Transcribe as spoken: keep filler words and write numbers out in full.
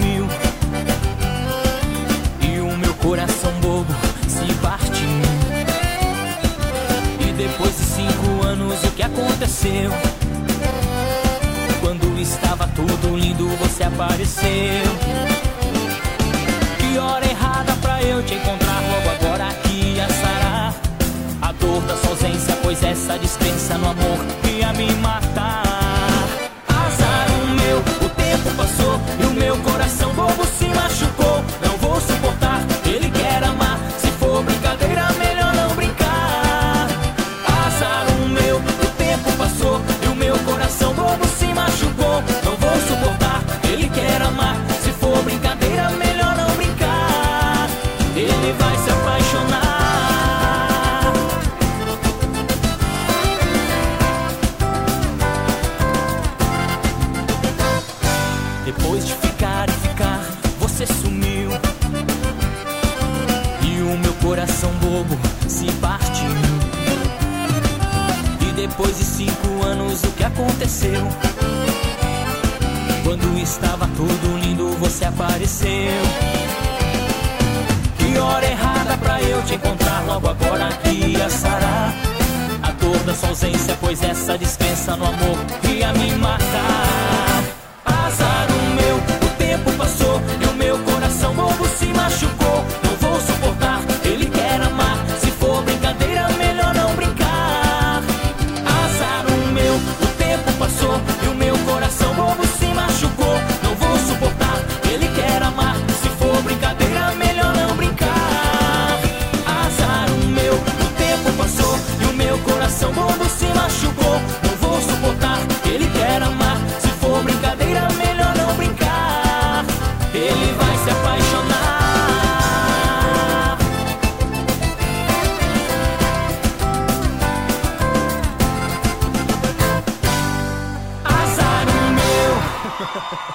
sumiu e o meu coração bobo se partiu. E depois de cinco anos o que aconteceu? Quando estava tudo lindo você apareceu. Que hora errada pra eu te encontrar logo agora que ia sarar a dor da sua ausência, pois essa descrença no amor ia me matar. Azar o meu, o tempo passou e o meu coração bobo se machucou. Não vou suportar, ele quer amar, se for brincadeira melhor não brincar. Azar o meu, o tempo passou e o meu coração bobo se machucou. Não vou suportar, ele quer amar, se for brincadeira melhor não brincar. Ele vai se apaixonar. Depois de ficar e ficar, você sumiu e o meu coração bobo se partiu. E depois de cinco anos o que aconteceu? Quando estava tudo lindo você apareceu. Que hora errada pra eu te encontrar logo agora que ia sarar a dor da sua ausência, pois essa dispensa no amor ia me matar. Azar o meu, o tempo passou e o meu coração bobo se machucou. Não vou suportar, ele quer amar, se for brincadeira melhor não brincar. Azar o meu, o tempo passou e o meu coração bobo se machucou. Não vou suportar, ele quer amar, se for brincadeira melhor não brincar. Azar o meu, o tempo passou e o meu coração bobo se machucou. Não vou suportar, ele quer amar, se for brincadeira melhor não brincar. Ele vai se apaixonar. Azar o meu.